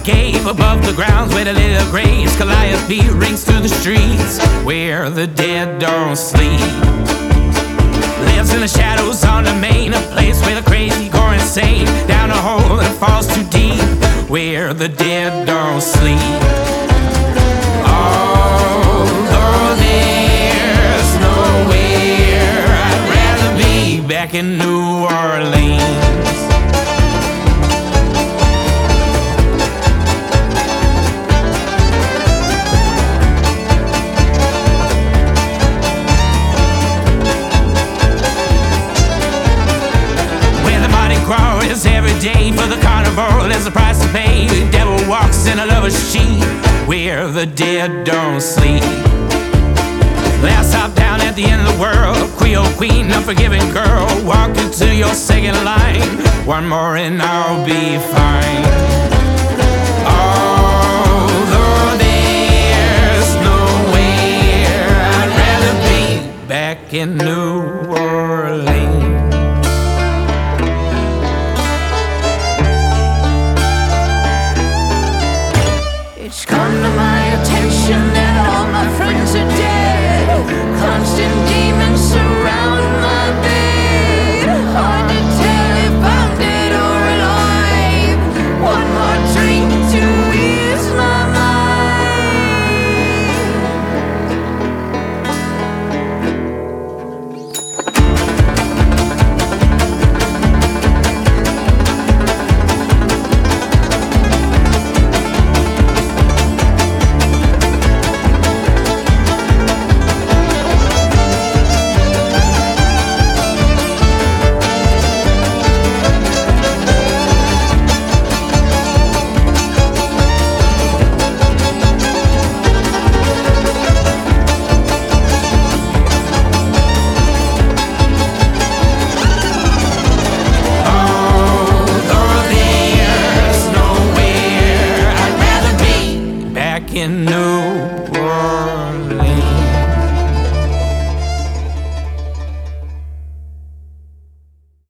cave above the grounds where the little graves Calliope rings through the streets, where the dead don't sleep. Lives in the shadows on the main, a place where the crazy go insane, down a hole that falls too deep, where the dead don't sleep. Although there's nowhere I'd rather be back in New Orleans. Every day for the carnival, there's a price to pay. The devil walks in a lover's sheet, where the dead don't sleep. Last stop down at the end of the world, Creole queen, unforgiving girl, walk into your second line. One more and I'll be fine. Although there's nowhere I'd rather be back in New Orleans. It's come to my attention that all my friends are dead. Constant demons surround my bed. Hard to tell if I'm dead or alive. One more drink to ease my in New